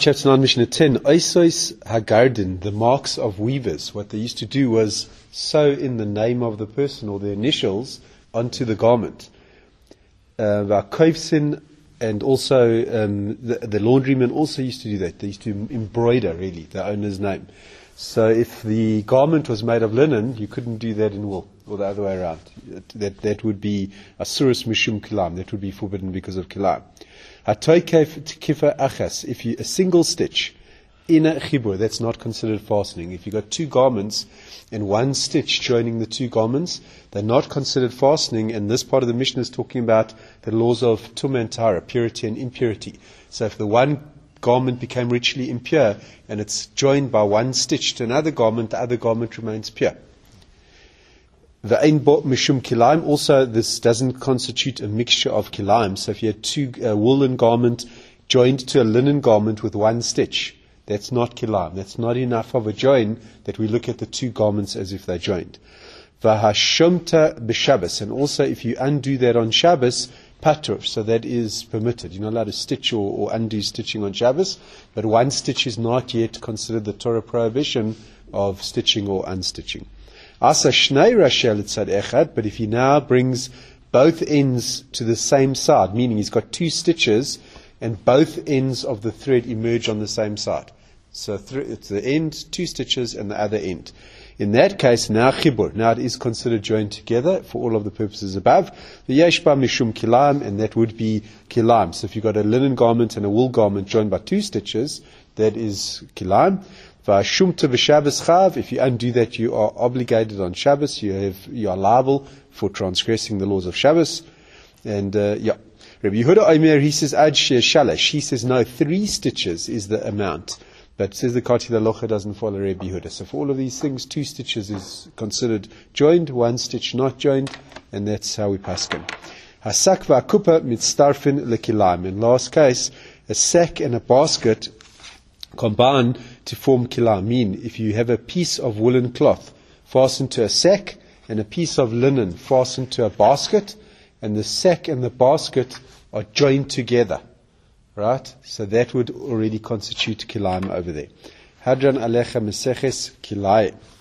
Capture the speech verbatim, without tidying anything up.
chapter nine, Mishnah ten, Oisos Hagardin, the marks of weavers. What they used to do was sew in the name of the person or the initials onto the garment. Uh, and also um, the, the laundrymen also used to do that. They used to embroider, really, the owner's name. So if the garment was made of linen, you couldn't do that in wool, or the other way around. That that would be asurus mishum kilam. That would be forbidden because of kilam. Hatoykef tkifa achas. If you a single stitch in a chibur, that's not considered fastening. If you got two garments and one stitch joining the two garments, they're not considered fastening. And this part of the Mishnah is talking about the laws of tumah and tahara, purity and impurity. So if the one garment became ritually impure and it's joined by one stitch to another garment, the other garment remains pure. The ein bo mishum kilaim, also this doesn't constitute a mixture of kilaim. So if you had two uh, woolen garment joined to a linen garment with one stitch, that's not kilaim. That's not enough of a join that we look at the two garments as if they're joined. V'hashomta b'Shabbos, and also if you undo that on Shabbos, patur, so that is permitted. You're not allowed to stitch or, or undo stitching on Shabbos, but one stitch is not yet considered the Torah prohibition of stitching or unstitching. Asa shnei rashel tzad echad, but if he now brings both ends to the same side, meaning he's got two stitches and both ends of the thread emerge on the same side. So th- it's the end, two stitches, and the other end. In that case, now chibur, now it is considered joined together for all of the purposes above. The yeshba mishum kilaim, and that would be kilaim. So if you've got a linen garment and a wool garment joined by two stitches, that is kilaim. V'ashumta v'Shabbos chav, if you undo that, you are obligated on Shabbos. You have you are liable for transgressing the laws of Shabbos. And uh, yeah, Rabbi Yehuda Omer, he says ad shalash. He says no, three stitches is the amount. But says the Kati, the Locha doesn't follow Rabbi Yehuda. So for all of these things, two stitches is considered joined, one stitch not joined, and that's how we paskin. Hasak v'akupa mitztarfin lekilaim. In last case, a sack and a basket combine to form kilaim. Mean if you have a piece of woolen cloth fastened to a sack and a piece of linen fastened to a basket, and the sack and the basket are joined together. Right? So that would already constitute kilaim over there. Hadran alecha meseches kilai.